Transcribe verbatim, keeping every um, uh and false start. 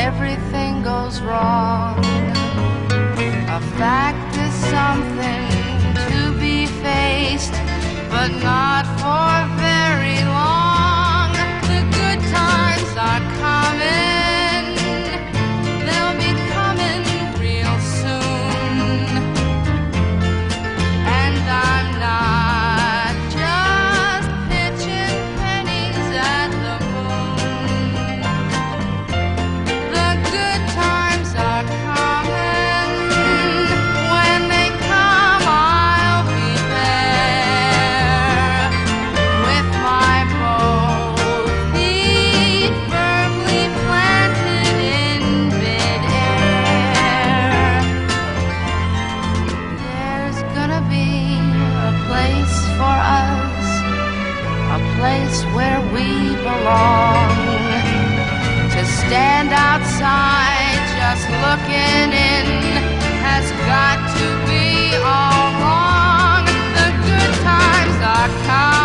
everything goes wrong. A fact is something to be faced, but not for very long. The good times are coming, they'll be coming real soon. And I'm not just pitching pennies at the moon. The good times are coming. When they come, I'll be there with my both feet firmly planted in midair. There's gonna be a place for us, a place where we belong. To stand outside just looking in has got to be all wrong. The good times are coming.